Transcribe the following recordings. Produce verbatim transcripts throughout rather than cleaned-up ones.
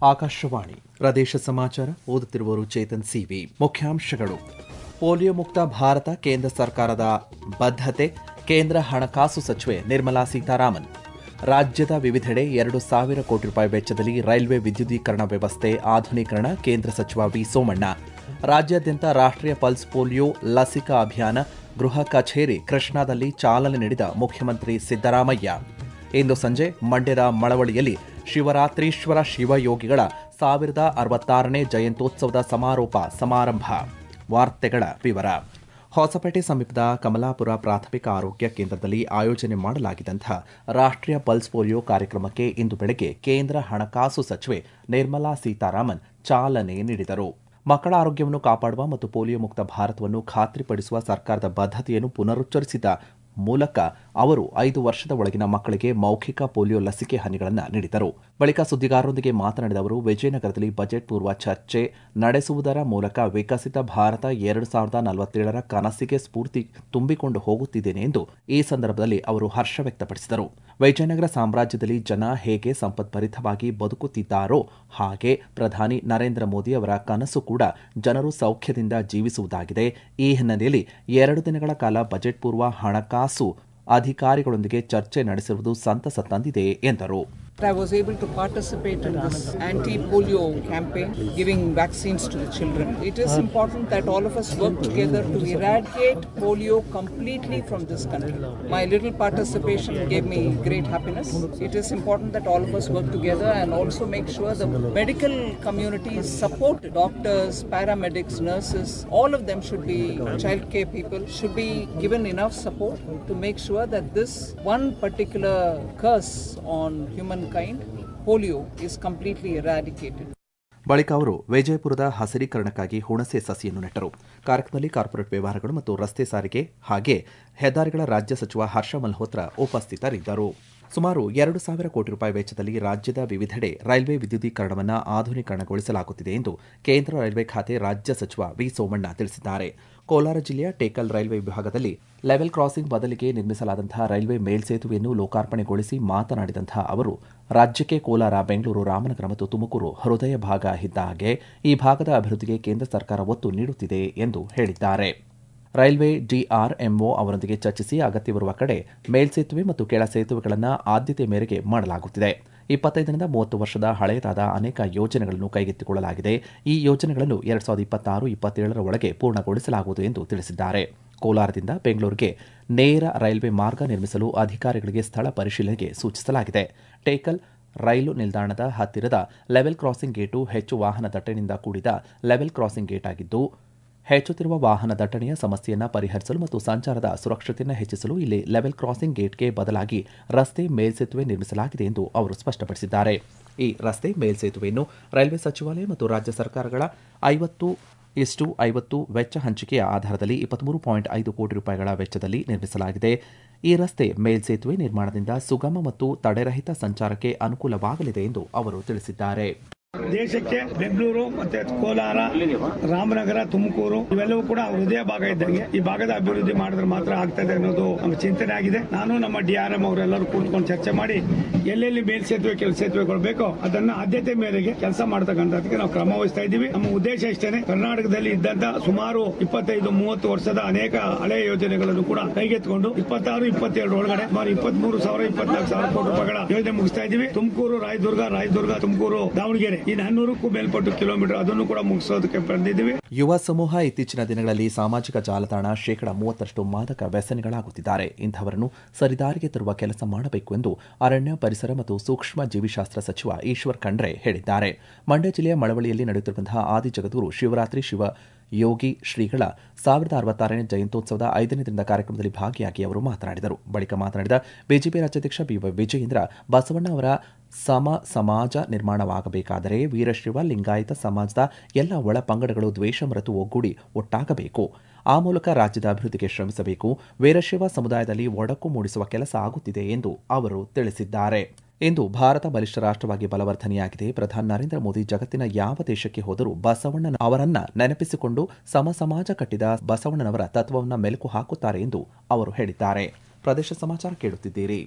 ಆಕಾಶವಾಣಿ ಪ್ರದೇಶ ಸಮಾಚಾರ ಓದುತ್ತಿರುವವರು ಚೇತನ್ ಸಿವಿ. ಮುಖ್ಯಾಂಶಗಳು: ಪೋಲಿಯೋ ಮುಕ್ತ ಭಾರತ ಕೇಂದ್ರ ಸರ್ಕಾರದ ಬದ್ಧತೆ. ಕೇಂದ್ರ ಹಣಕಾಸು ಸಚಿವೆ ನಿರ್ಮಲಾ ಸೀತಾರಾಮನ್. ರಾಜ್ಯದ ವಿವಿಧೆಡೆ ಎರಡು ಸಾವಿರ ಕೋಟಿ ರೂಪಾಯಿ ವೆಚ್ಚದಲ್ಲಿ ರೈಲ್ವೆ ವಿದ್ಯುದೀಕರಣ ವ್ಯವಸ್ಥೆ ಆಧುನೀಕರಣ. ಕೇಂದ್ರ ಸಚಿವ ವಿ ಸೋಮಣ್ಣ. ರಾಜ್ಯಾದ್ಯಂತ ರಾಷ್ಟ್ರೀಯ ಪಲ್ಸ್ ಪೋಲಿಯೋ ಲಸಿಕಾ ಅಭಿಯಾನ. ಗೃಹ ಕಚೇರಿ ಕೃಷ್ಣಾದಲ್ಲಿ ಚಾಲನೆ ನೀಡಿದ ಮುಖ್ಯಮಂತ್ರಿ ಸಿದ್ದರಾಮಯ್ಯ. ಇಂದು ಸಂಜೆ ಮಂಡ್ಯದ ಮಳವಳ್ಳಿಯಲ್ಲಿ ಶಿವರಾತ್ರೀಶ್ವರ ಶಿವಯೋಗಿಗಳ ಸಾವಿರದ ಅರವತ್ತಾರನೇ ಜಯಂತ್ಯೋತ್ಸವದ ಸಮಾರೋಪ ಸಮಾರಂಭ. ವಾರ್ತೆಗಳ ವಿವರ. ಹೊಸಪೇಟೆ ಸಮೀಪದ ಕಮಲಾಪುರ ಪ್ರಾಥಮಿಕ ಆರೋಗ್ಯ ಕೇಂದ್ರದಲ್ಲಿ ಆಯೋಜನೆ ಮಾಡಲಾಗಿದ್ದಂತಹ ರಾಷ್ಟ್ರೀಯ ಪಲ್ಸ್ ಪೋಲಿಯೋ ಕಾರ್ಯಕ್ರಮಕ್ಕೆ ಇಂದು ಬೆಳಗ್ಗೆ ಕೇಂದ್ರ ಹಣಕಾಸು ಸಚಿವೆ ನಿರ್ಮಲಾ ಸೀತಾರಾಮನ್ ಚಾಲನೆ ನೀಡಿದರು. ಮಕ್ಕಳ ಆರೋಗ್ಯವನ್ನು ಕಾಪಾಡುವ ಮತ್ತು ಪೋಲಿಯೋ ಮುಕ್ತ ಭಾರತವನ್ನು ಖಾತ್ರಿಪಡಿಸುವ ಸರ್ಕಾರದ ಬದ್ಧತೆಯನ್ನು ಪುನರುಚ್ಚರಿಸಿದ ಮೂಲಕ ಅವರು ಐದು ವರ್ಷದ ಒಳಗಿನ ಮಕ್ಕಳಿಗೆ ಮೌಖಿಕ ಪೋಲಿಯೋ ಲಸಿಕೆ ಹನಿಗಳನ್ನು ನೀಡಿದರು. ಬಳಿಕ ಸುದ್ದಿಗಾರರೊಂದಿಗೆ ಮಾತನಾಡಿದ ಅವರು, ವಿಜಯನಗರದಲ್ಲಿ ಬಜೆಟ್ ಪೂರ್ವ ಚರ್ಚೆ ನಡೆಸುವುದರ ಮೂಲಕ ವಿಕಸಿತ ಭಾರತ ಎರಡು ಸಾವಿರದ ನಲವತ್ತೇಳರ ಕನಸಿಗೆ ಸ್ಫೂರ್ತಿ ತುಂಬಿಕೊಂಡು ಹೋಗುತ್ತಿದ್ದೇನೆ ಎಂದು ಈ ಸಂದರ್ಭದಲ್ಲಿ ಅವರು ಹರ್ಷ ವ್ಯಕ್ತಪಡಿಸಿದರು. ವಿಜಯನಗರ ಸಾಮ್ರಾಜ್ಯದಲ್ಲಿ ಜನ ಹೇಗೆ ಸಂಪದ್ಭರಿತವಾಗಿ ಬದುಕುತ್ತಿದ್ದಾರೋ ಹಾಗೆ ಪ್ರಧಾನಿ ನರೇಂದ್ರ ಮೋದಿ ಅವರ ಕನಸು ಕೂಡ ಜನರು ಸೌಖ್ಯದಿಂದ ಜೀವಿಸುವುದಾಗಿದೆ. ಈ ಹಿನ್ನೆಲೆಯಲ್ಲಿ ಎರಡು ದಿನಗಳ ಕಾಲ ಬಜೆಟ್ ಪೂರ್ವ ಹಣಕಾಸು ಅಧಿಕಾರಿಗಳೊಂದಿಗೆ ಚರ್ಚೆ ನಡೆಸಿರುವುದು ಸಂತಸ ತಂದಿದೆ ಎಂದರು. I was able to participate in this anti-polio campaign, giving vaccines to the children. It is important that all of us work together to eradicate polio completely from this country. My little participation gave me great happiness. It is important that all of us work together and also make sure the medical community support doctors, paramedics, nurses. All of them should be childcare people, should be given enough support to make sure that this one particular curse on human polio is completely eradicated. ಬಳಿಕ ಅವರು ವಿಜಯಪುರದ ಹಸಿರೀಕರಣಕ್ಕಾಗಿ ಹುಣಸೆ ಸಸಿಯನ್ನು ನೆಟ್ಟರು. ಕಾರ್ಯಕ್ರಮದಲ್ಲಿ corporate ವ್ಯವಹಾರಗಳು ಮತ್ತು ರಸ್ತೆ ಸಾರಿಗೆ ಹಾಗೆ ಹೆದ್ದಾರಿಗಳ ರಾಜ್ಯ ಸಚಿವ ಹರ್ಷ ಮಲ್ಹೋತ್ರಾ ಉಪಸ್ಥಿತರಿದ್ದರು. ಸುಮಾರು ಎರಡು ಸಾವಿರ ಕೋಟಿ ರೂಪಾಯಿ ವೆಚ್ಚದಲ್ಲಿ ರಾಜ್ಯದ ವಿವಿಧೆಡೆ ರೈಲ್ವೆ ವಿದ್ಯುದೀಕರಣವನ್ನು ಆಧುನೀಕರಣಗೊಳಿಸಲಾಗುತ್ತಿದೆ ಎಂದು ಕೇಂದ್ರ ರೈಲ್ವೆ ಖಾತೆ ರಾಜ್ಯ ಸಚಿವ ವಿ ಸೋಮಣ್ಣ ತಿಳಿಸಿದ್ದಾರೆ. ಕೋಲಾರ ಜಿಲ್ಲೆಯ ಟೇಕಲ್ ರೈಲ್ವೆ ವಿಭಾಗದಲ್ಲಿ ಲೆವೆಲ್ ಕ್ರಾಸಿಂಗ್ ಬದಲಿಗೆ ನಿರ್ಮಿಸಲಾದಂತಹ ರೈಲ್ವೆ ಮೇಲ್ಸೇತುವೆಯನ್ನು ಲೋಕಾರ್ಪಣೆಗೊಳಿಸಿ ಮಾತನಾಡಿದಂತಹ ಅವರು, ರಾಜ್ಯಕ್ಕೆ ಕೋಲಾರ, ಬೆಂಗಳೂರು, ರಾಮನಗರ ಮತ್ತು ತುಮಕೂರು ಹೃದಯ ಭಾಗ ಇದ್ದ ಹಾಗೆ ಈ ಭಾಗದ ಅಭಿವೃದ್ಧಿಗೆ ಕೇಂದ್ರ ಸರ್ಕಾರ ಒತ್ತು ನೀಡುತ್ತಿದೆ ಎಂದು ಹೇಳಿದ್ದಾರೆ. ರೈಲ್ವೆ ಡಿಆರ್ಎಂಒ ಅವರೊಂದಿಗೆ ಚರ್ಚಿಸಿ ಅಗತ್ಯವಿರುವ ಕಡೆ ಮೇಲ್ಸೇತುವೆ ಮತ್ತು ಕೆಳ ಸೇತುವೆಗಳನ್ನು ಆದ್ಯತೆ ಮೇರೆಗೆ ಮಾಡಲಾಗುತ್ತಿದೆ. ಇಪ್ಪತ್ತೈದರಿಂದ ಮೂವತ್ತು ವರ್ಷದ ಹಳೆಯದಾದ ಅನೇಕ ಯೋಜನೆಗಳನ್ನು ಕೈಗೆತ್ತಿಕೊಳ್ಳಲಾಗಿದೆ. ಈ ಯೋಜನೆಗಳನ್ನು ಎರಡ್ ಸಾವಿರದ ಇಪ್ಪತ್ತಾರು ಇಪ್ಪತ್ತೇಳರ ಒಳಗೆ ಪೂರ್ಣಗೊಳಿಸಲಾಗುವುದು ಎಂದು ತಿಳಿಸಿದ್ದಾರೆ. ಕೋಲಾರದಿಂದ ಬೆಂಗಳೂರಿಗೆ ನೇರ ರೈಲ್ವೆ ಮಾರ್ಗ ನಿರ್ಮಿಸಲು ಅಧಿಕಾರಿಗಳಿಗೆ ಸ್ಥಳ ಪರಿಶೀಲನೆಗೆ ಸೂಚಿಸಲಾಗಿದೆ. ಟೇಕಲ್ ರೈಲು ನಿಲ್ದಾಣದ ಹತ್ತಿರದ ಲೆವೆಲ್ ಕ್ರಾಸಿಂಗ್ ಗೇಟು ಹೆಚ್ಚು ವಾಹನ ದಟ್ಟಣೆಯಿಂದ ಕೂಡಿದ ಲೆವೆಲ್ ಕ್ರಾಸಿಂಗ್ ಗೇಟ್ ಆಗಿದ್ದು, ಹೆಚ್ಚುತ್ತಿರುವ ವಾಹನ ದಟ್ಟಣೆಯ ಸಮಸ್ಯೆಯನ್ನು ಪರಿಹರಿಸಲು ಮತ್ತು ಸಂಚಾರದ ಸುರಕ್ಷತೆಯನ್ನು ಹೆಚ್ಚಿಸಲು ಇಲ್ಲಿ ಲೆವೆಲ್ ಕ್ರಾಸಿಂಗ್ ಗೇಟ್ಗೆ ಬದಲಾಗಿ ರಸ್ತೆ ಮೇಲ್ಸೇತುವೆ ನಿರ್ಮಿಸಲಾಗಿದೆ ಎಂದು ಅವರು ಸ್ಪಷ್ಟಪಡಿಸಿದ್ದಾರೆ. ಈ ರಸ್ತೆ ಮೇಲ್ಸೇತುವೆಯನ್ನು ರೈಲ್ವೆ ಸಚಿವಾಲಯ ಮತ್ತು ರಾಜ್ಯ ಸರ್ಕಾರಗಳ ಐವತ್ತು ಇಷ್ಟು ಐವತ್ತು ವೆಚ್ಚ ಹಂಚಿಕೆಯ ಆಧಾರದಲ್ಲಿ ಇಪ್ಪತ್ಮೂರು ಪಾಯಿಂಟ್ ಐದು ಕೋಟಿ ರೂಪಾಯಿಗಳ ವೆಚ್ಚದಲ್ಲಿ ನಿರ್ಮಿಸಲಾಗಿದೆ. ಈ ರಸ್ತೆ ಮೇಲ್ಸೇತುವೆ ನಿರ್ಮಾಣದಿಂದ ಸುಗಮ ಮತ್ತು ತಡೆರಹಿತ ಸಂಚಾರಕ್ಕೆ ಅನುಕೂಲವಾಗಲಿದೆ ಎಂದು ಅವರು ತಿಳಿಸಿದ್ದಾರೆ. ದೇಶಕ್ಕೆ ಬೆಂಗಳೂರು ಮತ್ತೆ ಕೋಲಾರ, ರಾಮನಗರ, ತುಮಕೂರು ಇವೆಲ್ಲವೂ ಕೂಡ ಹೃದಯ ಭಾಗ ಇದ್ದಂಗೆ ಈ ಭಾಗದ ಅಭಿವೃದ್ಧಿ ಮಾಡಿದ್ರೆ ಮಾತ್ರ ಆಗ್ತದೆ ಅನ್ನೋದು ನಮ್ಮ ಚಿಂತನೆ ಆಗಿದೆ. ನಾನು ನಮ್ಮ ಡಿಆರ್ಎಂ ಅವರೆಲ್ಲರೂ ಕೂತ್ಕೊಂಡು ಚರ್ಚೆ ಮಾಡಿ ಎಲ್ಲೆಲ್ಲಿ ಮೇಲ್ಸೇತುವೆ ಕೆಲ ಸೇತುವೆಗಳು ಬೇಕೋ ಅದನ್ನ ಆದ್ಯತೆ ಮೇರೆಗೆ ಕೆಲಸ ಮಾಡತಕ್ಕಂಥದಕ್ಕೆ ನಾವು ಕ್ರಮ ವಹಿಸ್ತಾ ಇದ್ದೀವಿ. ನಮ್ಮ ಉದ್ದೇಶ ಇಷ್ಟೇನೆ, ಕರ್ನಾಟಕದಲ್ಲಿ ಇದ್ದಂತ ಸುಮಾರು ಇಪ್ಪತ್ತೈದು ಮೂವತ್ತು ವರ್ಷದ ಅನೇಕ ಹಳೆಯ ಯೋಜನೆಗಳನ್ನು ಕೂಡ ಕೈಗೆತ್ತಿಕೊಂಡು ಇಪ್ಪತ್ತಾರು ಇಪ್ಪತ್ತೇಳು ಒಳಗಡೆ ಸುಮಾರು ಇಪ್ಪತ್ಮೂರು ಸಾವಿರ ಇಪ್ಪತ್ನಾಲ್ಕು ಸಾವಿರ ಕೋಟಿ ರೂಪಾಯಿಗಳ ಯೋಜನೆ ಮುಗಿಸ್ತಾ ಇದ್ದೀವಿ. ತುಮಕೂರು, ರಾಯದುರ್ಗ, ರಾಯದುರ್ಗ ತುಮಕೂರು, ದಾವಣಗೆರೆ ಈ ನಾನ್ನೂರಕ್ಕೂ ಮೇಲ್ಪಟ್ಟು ಕಿಲೋಮೀಟರ್ ಅದನ್ನು ಕೂಡ ಮುಗಿಸೋದಕ್ಕೆ ಬಂದಿದ್ದೀವಿ. ಯುವ ಸಮೂಹ ಇತ್ತೀಚಿನ ದಿನಗಳಲ್ಲಿ ಸಾಮಾಜಿಕ ಜಾಲತಾಣ ಶೇಕಡ ಮೂವತ್ತರಷ್ಟು ಮಾದಕ ವ್ಯಸನಿಗಳಾಗುತ್ತಿದ್ದಾರೆ. ಇಂಥವರನ್ನು ಸರಿದಾರಿಗೆ ತರುವ ಕೆಲಸ ಮಾಡಬೇಕು ಎಂದು ಅರಣ್ಯ, ಪರಿಸರ ಮತ್ತು ಸೂಕ್ಷ್ಮ ಜೀವಿಶಾಸ್ತ್ರ ಸಚಿವ ಈಶ್ವರ್ ಖಂಡ್ರೆ ಹೇಳಿದ್ದಾರೆ. ಮಂಡ್ಯ ಜಿಲ್ಲೆಯ ಮಳವಳ್ಳಿಯಲ್ಲಿ ನಡೆಯುತ್ತಿರುವಂತಹ ಆದಿಜಗದ್ಗುರು ಶಿವರಾತ್ರಿ ಶಿವ ಯೋಗಿ ಶ್ರೀಗಳ ಸಾವಿರದ ಅರವತ್ತಾರನೇ ಜಯಂತ್ಯೋತ್ಸವದ ಐದನೇ ದಿನದ ಕಾರ್ಯಕ್ರಮದಲ್ಲಿ ಭಾಗಿಯಾಗಿ ಅವರು ಮಾತನಾಡಿದರು. ಬಳಿಕ ಮಾತನಾಡಿದ ಬಿಜೆಪಿ ರಾಜ್ಯಾಧ್ಯಕ್ಷ ಬಿ ವೈ ವಿಜಯೇಂದ್ರ, ಬಸವಣ್ಣ ಅವರ ಸಮ ಸಮಾಜ ನಿರ್ಮಾಣವಾಗಬೇಕಾದರೆ ವೀರಶೈವ ಲಿಂಗಾಯತ ಸಮಾಜದ ಎಲ್ಲ ಒಳ ಪಂಗಡಗಳು ದ್ವೇಷ ಮರೆತು ಒಗ್ಗೂಡಿ ಒಟ್ಟಾಗಬೇಕು. ಆ ಮೂಲಕ ರಾಜ್ಯದ ಅಭಿವೃದ್ಧಿಗೆ ಶ್ರಮಿಸಬೇಕು. ವೀರಶೈವ ಸಮುದಾಯದಲ್ಲಿ ಒಡಕು ಮೂಡಿಸುವ ಕೆಲಸ ಆಗುತ್ತಿದೆ ಎಂದು ಅವರು ತಿಳಿಸಿದ್ದಾರೆ. ಇಂದು ಭಾರತ ಬಲಿಷ್ಠ ರಾಷ್ಟ್ರವಾಗಿ ಬಲವರ್ಧನೆಯಾಗಿದೆ. ಪ್ರಧಾನಿ ನರೇಂದ್ರ ಮೋದಿ ಜಗತ್ತಿನ ಯಾವ ದೇಶಕ್ಕೆ ಹೋದರೂ ಬಸವಣ್ಣ ಅವರನ್ನ ನೆನಪಿಸಿಕೊಂಡು ಸಮ ಸಮಾಜ ಕಟ್ಟಿದ ಬಸವಣ್ಣನವರ ತತ್ವವನ್ನು ಮೆಲುಕು ಹಾಕುತ್ತಾರೆ ಎಂದು ಅವರು ಹೇಳಿದ್ದಾರೆ. ಪ್ರದೇಶ ಸಮಾಚಾರ ಕೇಳುತ್ತಿದ್ದೀರಿ.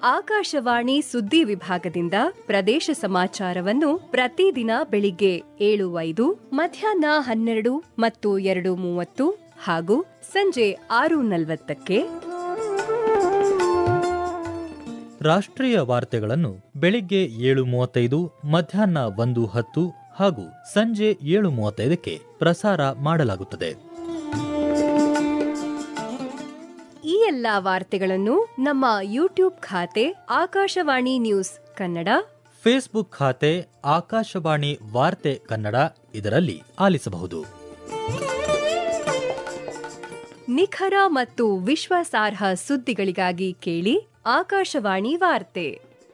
ಆಕಾಶವಾಣಿ ಸುದ್ದಿ ವಿಭಾಗದಿಂದ ಪ್ರದೇಶ ಸಮಾಚಾರವನ್ನು ಪ್ರತಿದಿನ ಬೆಳಿಗ್ಗೆ ಏಳು ಐದು, ಮಧ್ಯಾಹ್ನ ಹನ್ನೆರಡು ಮತ್ತು ಎರಡು ಮೂವತ್ತು ಹಾಗೂ ಸಂಜೆ ಆರು ನಲವತ್ತಕ್ಕೆ. ರಾಷ್ಟ್ರೀಯ ವಾರ್ತೆಗಳನ್ನು ಬೆಳಿಗ್ಗೆ ಏಳು ಮೂವತ್ತೈದು, ಮಧ್ಯಾಹ್ನ ಒಂದು ಹತ್ತು ಹಾಗೂ ಸಂಜೆ ಏಳು ಮೂವತ್ತೈದಕ್ಕೆ ಪ್ರಸಾರ ಮಾಡಲಾಗುತ್ತದೆ. ಈ ಎಲ್ಲಾ ವಾರ್ತೆಗಳನ್ನು ನಮ್ಮ ಯೂಟ್ಯೂಬ್ ಖಾತೆ ಆಕಾಶವಾಣಿ ನ್ಯೂಸ್ ಕನ್ನಡ, ಫೇಸ್ಬುಕ್ ಖಾತೆ ಆಕಾಶವಾಣಿ ವಾರ್ತೆ ಕನ್ನಡ ಇದರಲ್ಲಿ ಆಲಿಸಬಹುದು. ನಿಖರ ಮತ್ತು ವಿಶ್ವಾಸಾರ್ಹ ಸುದ್ದಿಗಳಿಗಾಗಿ ಕೇಳಿ ಆಕಾಶವಾಣಿ ವಾರ್ತೆ.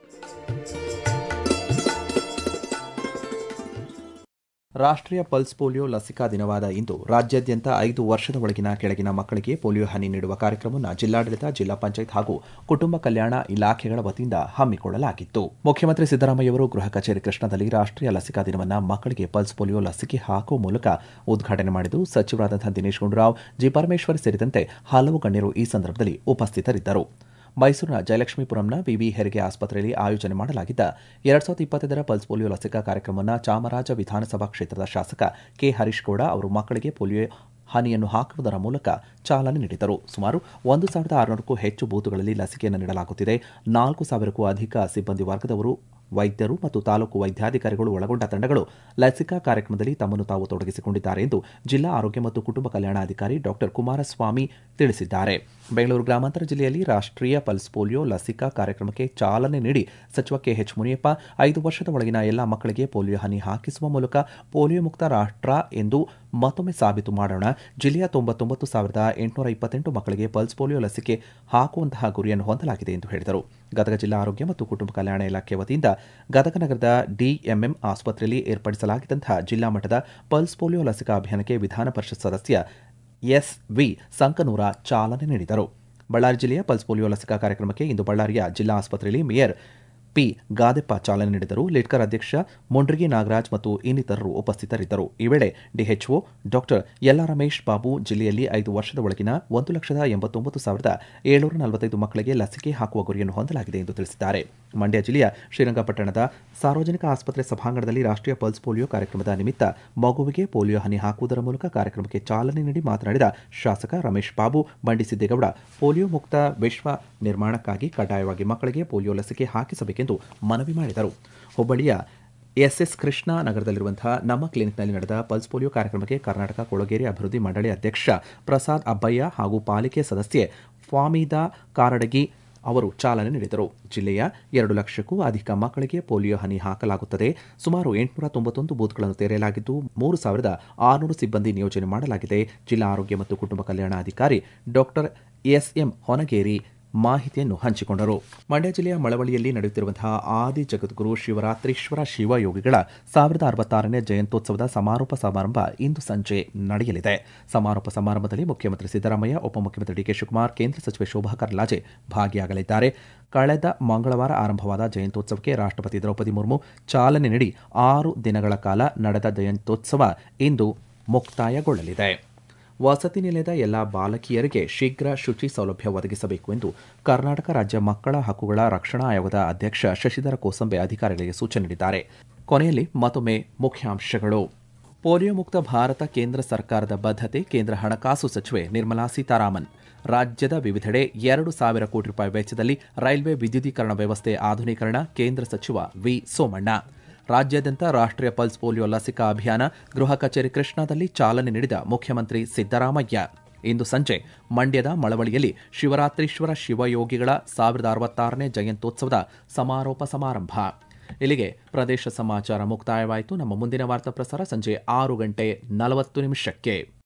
ರಾಷ್ಟ್ರೀಯ ಪಲ್ಸ್ ಪೋಲಿಯೋ ಲಸಿಕಾ ದಿನವಾದ ಇಂದು ರಾಜ್ಯಾದ್ಯಂತ ಐದು ವರ್ಷದ ಒಳಗಿನ ಕೆಳಗಿನ ಮಕ್ಕಳಿಗೆ ಪೋಲಿಯೋ ಹನಿ ನೀಡುವ ಕಾರ್ಯಕ್ರಮವನ್ನು ಜಿಲ್ಲಾಡಳಿತ, ಜಿಲ್ಲಾ ಪಂಚಾಯತ್ ಹಾಗೂ ಕುಟುಂಬ ಕಲ್ಯಾಣ ಇಲಾಖೆಗಳ ವತಿಯಿಂದ ಹಮ್ಮಿಕೊಳ್ಳಲಾಗಿತ್ತು. ಮುಖ್ಯಮಂತ್ರಿ ಸಿದ್ದರಾಮಯ್ಯವರು ಗೃಹ ಕಚೇರಿ ಕೃಷ್ಣದಲ್ಲಿ ರಾಷ್ಟ್ರೀಯ ಲಸಿಕಾ ದಿನವನ್ನು ಮಕ್ಕಳಿಗೆ ಪಲ್ಸ್ ಪೋಲಿಯೋ ಲಸಿಕೆ ಹಾಕುವ ಮೂಲಕ ಉದ್ಘಾಟನೆ ಮಾಡಿದ್ದು, ಸಚಿವರಾದಂತಹ ದಿನೇಶ್ ಗುಂಡೂರಾವ್, ಜಿ ಪರಮೇಶ್ವರ್ ಸೇರಿದಂತೆ ಹಲವು ಗಣ್ಯರು ಈ ಸಂದರ್ಭದಲ್ಲಿ ಉಪಸ್ಥಿತರಿದ್ದರು. ಮೈಸೂರಿನ ಜಯಲಕ್ಷ್ಮೀಪುರಂನ ವಿವಿ ಹೆರಿಗೆ ಆಸ್ಪತ್ರೆಯಲ್ಲಿ ಆಯೋಜನೆ ಮಾಡಲಾಗಿದ್ದ ಎರಡ್ ಸಾವಿರದ ಇಪ್ಪತ್ತೈದರ ಪಲ್ಸ್ ಪೋಲಿಯೋ ಲಸಿಕಾ ಕಾರ್ಯಕ್ರಮವನ್ನು ಚಾಮರಾಜ ವಿಧಾನಸಭಾ ಕ್ಷೇತ್ರದ ಶಾಸಕ ಕೆ ಹರೀಶ್ ಗೌಡ ಅವರು ಮಕ್ಕಳಿಗೆ ಪೋಲಿಯೋ ಹನಿಯನ್ನು ಹಾಕುವುದರ ಮೂಲಕ ಚಾಲನೆ ನೀಡಿದರು. ಸುಮಾರು ಒಂದು ಸಾವಿರದ ಆರುನೂರಕ್ಕೂ ಹೆಚ್ಚು ಬೂತುಗಳಲ್ಲಿ ಲಸಿಕೆಯನ್ನು ನೀಡಲಾಗುತ್ತಿದೆ. ನಾಲ್ಕು ಸಾವಿರಕ್ಕೂ ಅಧಿಕ ಸಿಬ್ಬಂದಿ ವರ್ಗದವರು, ವೈದ್ಯರು ಮತ್ತು ತಾಲೂಕು ವೈದ್ಯಾಧಿಕಾರಿಗಳು ಒಳಗೊಂಡ ತಂಡಗಳು ಲಸಿಕಾ ಕಾರ್ಯಕ್ರಮದಲ್ಲಿ ತಮ್ಮನ್ನು ತಾವು ತೊಡಗಿಸಿಕೊಂಡಿದ್ದಾರೆ ಎಂದು ಜಿಲ್ಲಾ ಆರೋಗ್ಯ ಮತ್ತು ಕುಟುಂಬ ಕಲ್ಯಾಣಾಧಿಕಾರಿ ಡಾಕ್ಟರ್ ಕುಮಾರಸ್ವಾಮಿ ತಿಳಿಸಿದ್ದಾರೆ. ಬೆಂಗಳೂರು ಗ್ರಾಮಾಂತರ ಜಿಲ್ಲೆಯಲ್ಲಿ ರಾಷ್ಟ್ರೀಯ ಪಲ್ಸ್ ಪೋಲಿಯೋ ಲಸಿಕಾ ಕಾರ್ಯಕ್ರಮಕ್ಕೆ ಚಾಲನೆ ನೀಡಿ ಸಚಿವ ಕೆಎಚ್ ಮುನಿಯಪ್ಪ ಐದು ವರ್ಷದ ಒಳಗಿನ ಎಲ್ಲಾ ಮಕ್ಕಳಿಗೆ ಪೋಲಿಯೋ ಹನಿ ಹಾಕಿಸುವ ಮೂಲಕ ಪೋಲಿಯೋ ಮುಕ್ತ ರಾಷ್ಟ್ರ ಎಂದು ಮತ್ತೊಮ್ಮೆ ಸಾಬೀತು ಮಾಡೋಣ. ಜಿಲ್ಲೆಯ ತೊಂಬತ್ತೊಂಬತ್ತು ಸಾವಿರದ ಎಂಟುನೂರ ಇಪ್ಪತ್ತೆಂಟು ಮಕ್ಕಳಿಗೆ ಪಲ್ಸ್ ಪೋಲಿಯೋ ಲಸಿಕೆ ಹಾಕುವಂತಹ ಗುರಿಯನ್ನು ಹೊಂದಲಾಗಿದೆ ಎಂದು ಹೇಳಿದರು. ಗದಗ ಜಿಲ್ಲಾ ಆರೋಗ್ಯ ಮತ್ತು ಕುಟುಂಬ ಕಲ್ಯಾಣ ಇಲಾಖೆ ವತಿಯಿಂದ ಗದಗ ನಗರದ ಡಿಎಂಎಂ ಆಸ್ಪತ್ರೆಯಲ್ಲಿ ಏರ್ಪಡಿಸಲಾಗಿದ್ದಂತಹ ಜಿಲ್ಲಾ ಮಟ್ಟದ ಪಲ್ಸ್ ಪೋಲಿಯೋ ಲಸಿಕಾ ಅಭಿಯಾನಕ್ಕೆ ವಿಧಾನ ಪರಿಷತ್ ಸದಸ್ಯ ಎಸ್ ವಿ ಸಂಕನೂರ ಚಾಲನೆ ನೀಡಿದರು. ಬಳ್ಳಾರಿ ಜಿಲ್ಲೆಯ ಪಲ್ಸ್ ಪೋಲಿಯೋ ಲಸಿಕಾ ಕಾರ್ಯಕ್ರಮಕ್ಕೆ ಇಂದು ಬಳ್ಳಾರಿಯ ಜಿಲ್ಲಾ ಆಸ್ಪತ್ರೆಯಲ್ಲಿ ಮೇಯರ್ ಪಿ ಗಾದೆಪ್ಪ ಚಾಲನೆ ನೀಡಿದರು. ಲಿಡ್ಕರ್ ಅಧ್ಯಕ್ಷ ಮುಂಡ್ರಿಗಿ ನಾಗರಾಜ್ ಮತ್ತು ಇನ್ನಿತರರು ಉಪಸ್ಥಿತರಿದ್ದರು. ಈ ವೇಳೆ ಡಿಎಚ್ಒ ಡಾಕ್ಟರ್ ಯಲ್ಲಾ ರಮೇಶ್ ಬಾಬು ಜಿಲ್ಲೆಯಲ್ಲಿ ಐದು ವರ್ಷದ ಒಳಗಿನ ಒಂದು ಲಕ್ಷದ ಎಂಬತ್ತೊಂಬತ್ತು ಸಾವಿರದ ಏಳ್ನೂರ ನಲವತ್ತೈದು ಮಕ್ಕಳಿಗೆ ಲಸಿಕೆ ಹಾಕುವ ಗುರಿಯನ್ನು ಹೊಂದಲಾಗಿದೆ ಎಂದು ತಿಳಿಸಿದ್ದಾರೆ. ಮಂಡ್ಯ ಜಿಲ್ಲೆಯ ಶ್ರೀರಂಗಪಟ್ಟಣದ ಸಾರ್ವಜನಿಕ ಆಸ್ಪತ್ರೆ ಸಭಾಂಗಣದಲ್ಲಿ ರಾಷ್ಟ್ರೀಯ ಪಲ್ಸ್ ಪೋಲಿಯೋ ಕಾರ್ಯಕ್ರಮದ ನಿಮಿತ್ತ ಮಗುವಿಗೆ ಪೋಲಿಯೋ ಹನಿ ಹಾಕುವುದರ ಮೂಲಕ ಕಾರ್ಯಕ್ರಮಕ್ಕೆ ಚಾಲನೆ ನೀಡಿ ಮಾತನಾಡಿದ ಶಾಸಕ ರಮೇಶ್ ಬಾಬು, ಬಂಡಿಸಿದ್ದೇಗೌಡ ಪೋಲಿಯೋ ಮುಕ್ತ ವಿಶ್ವ ನಿರ್ಮಾಣಕ್ಕಾಗಿ ಕಡ್ಡಾಯವಾಗಿ ಮಕ್ಕಳಿಗೆ ಪೋಲಿಯೋ ಲಸಿಕೆ ಹಾಕಿಸಬೇಕೆಂದು ಮನವಿ ಮಾಡಿದರು. ಹುಬ್ಬಳ್ಳಿಯ ಎಸ್ಎಸ್ ಕೃಷ್ಣ ನಗರದಲ್ಲಿರುವಂತಹ ನಮ್ಮ ಕ್ಲಿನಿಕ್ನಲ್ಲಿ ನಡೆದ ಪಲ್ಸ್ ಪೋಲಿಯೋ ಕಾರ್ಯಕ್ರಮಕ್ಕೆ ಕರ್ನಾಟಕ ಕೊಳಗೇರಿ ಅಭಿವೃದ್ಧಿ ಮಂಡಳಿ ಅಧ್ಯಕ್ಷ ಪ್ರಸಾದ್ ಅಬ್ಬಯ್ಯ ಹಾಗೂ ಪಾಲಿಕೆ ಸದಸ್ಯೆ ಫಾಮೀದಾ ಕಾರಡಗಿ ಅವರು ಚಾಲನೆ ನೀಡಿದರು. ಜಿಲ್ಲೆಯ ಎರಡು ಲಕ್ಷಕ್ಕೂ ಅಧಿಕ ಮಕ್ಕಳಿಗೆ ಪೋಲಿಯೋ ಹನಿ ಹಾಕಲಾಗುತ್ತದೆ. ಸುಮಾರು ಎಂಟುನೂರ ತೊಂಬತ್ತೊಂದು ಬೂತ್ಗಳನ್ನು ತೆರೆಯಲಾಗಿದ್ದು ಮೂರು ಸಾವಿರದ ಆರುನೂರು ಸಿಬ್ಬಂದಿ ನಿಯೋಜನೆ ಮಾಡಲಾಗಿದೆ. ಜಿಲ್ಲಾ ಆರೋಗ್ಯ ಮತ್ತು ಕುಟುಂಬ ಕಲ್ಯಾಣಾಧಿಕಾರಿ ಡಾಕ್ಟರ್ ಎಸ್ಎಂ ಹೊನಗೇರಿ ಮಾಹಿತಿಯನ್ನು ಹಂಚಿಕೊಂಡರು. ಮಂಡ್ಯ ಜಿಲ್ಲೆಯ ಮಳವಳ್ಳಿಯಲ್ಲಿ ನಡೆಯುತ್ತಿರುವಂತಹ ಆದಿ ಜಗದ್ಗುರು ಶಿವರಾತ್ರೀಶ್ವರ ಶಿವಯೋಗಿಗಳ ಸಾವಿರದ ಅರವತ್ತಾರನೇ ಜಯಂತ್ಯೋತ್ಸವದ ಸಮಾರೋಪ ಸಮಾರಂಭ ಇಂದು ಸಂಜೆ ನಡೆಯಲಿದೆ. ಸಮಾರೋಪ ಸಮಾರಂಭದಲ್ಲಿ ಮುಖ್ಯಮಂತ್ರಿ ಸಿದ್ದರಾಮಯ್ಯ, ಉಪಮುಖ್ಯಮಂತ್ರಿ ಡಿಕೆ ಶಿವಕುಮಾರ್, ಕೇಂದ್ರ ಸಚಿವೆ ಶೋಭಾ ಕರಂದ್ಲಾಜೆ ಭಾಗಿಯಾಗಲಿದ್ದಾರೆ. ಕಳೆದ ಮಂಗಳವಾರ ಆರಂಭವಾದ ಜಯಂತ್ಯೋತ್ಸವಕ್ಕೆ ರಾಷ್ಟ್ರಪತಿ ದ್ರೌಪದಿ ಮುರ್ಮು ಚಾಲನೆ ನೀಡಿ ಆರು ದಿನಗಳ ಕಾಲ ನಡೆದ ಜಯಂತ್ಯೋತ್ಸವ ಇಂದು ಮುಕ್ತಾಯಗೊಳ್ಳಲಿದೆ. ವಸತಿ ನಿಲಯದ ಎಲ್ಲ ಬಾಲಕಿಯರಿಗೆ ಶೀಘ್ರ ಶುಚಿ ಸೌಲಭ್ಯ ಒದಗಿಸಬೇಕು ಎಂದು ಕರ್ನಾಟಕ ರಾಜ್ಯ ಮಕ್ಕಳ ಹಕ್ಕುಗಳ ರಕ್ಷಣಾ ಆಯೋಗದ ಅಧ್ಯಕ್ಷ ಶಶಿಧರ ಕೋಸಂಬೆ ಅಧಿಕಾರಿಗಳಿಗೆ ಸೂಚನೆ ನೀಡಿದ್ದಾರೆ. ಕೊನೆಯಲ್ಲಿ ಮತ್ತೊಮ್ಮೆ ಮುಖ್ಯಾಂಶಗಳು. ಪೋಲಿಯೋ ಮುಕ್ತ ಭಾರತ ಕೇಂದ್ರ ಸರ್ಕಾರದ ಬದ್ಧತೆ, ಕೇಂದ್ರ ಹಣಕಾಸು ಸಚಿವೆ ನಿರ್ಮಲಾ ಸೀತಾರಾಮನ್. ರಾಜ್ಯದ ವಿವಿಧೆಡೆ ಎರಡು ಸಾವಿರ ಕೋಟಿ ರೂಪಾಯಿ ವೆಚ್ಚದಲ್ಲಿ ರೈಲ್ವೆ ವಿದ್ಯುದೀಕರಣ ವ್ಯವಸ್ಥೆ ಆಧುನೀಕರಣ, ಕೇಂದ್ರ ಸಚಿವ ವಿ ಸೋಮಣ್ಣ. ರಾಜ್ಯಾದ್ಯಂತ ರಾಷ್ಟ್ರೀಯ ಪಲ್ಸ್ ಪೋಲಿಯೋ ಲಸಿಕಾ ಅಭಿಯಾನ, ಗೃಹ ಕಚೇರಿ ಕೃಷ್ಣಾದಲ್ಲಿ ಚಾಲನೆ ನೀಡಿದ ಮುಖ್ಯಮಂತ್ರಿ ಸಿದ್ದರಾಮಯ್ಯ. ಇಂದು ಸಂಜೆ ಮಂಡ್ಯದ ಮಳವಳ್ಳಿಯಲ್ಲಿ ಶಿವರಾತ್ರೀಶ್ವರ ಶಿವಯೋಗಿಗಳ ಸಾವಿರದ ಅರವತ್ತಾರನೇ ಜಯಂತ್ಯೋತ್ಸವದ ಸಮಾರೋಪ ಸಮಾರಂಭ. ಇಲ್ಲಿಗೆ ಪ್ರದೇಶ ಸಮಾಚಾರ ಮುಕ್ತಾಯವಾಯಿತು. ನಮ್ಮ ಮುಂದಿನ ವಾರ್ತಾ ಪ್ರಸಾರ ಸಂಜೆ ಆರು ಗಂಟೆ ನಲವತ್ತು ನಿಮಿಷಕ್ಕೆ.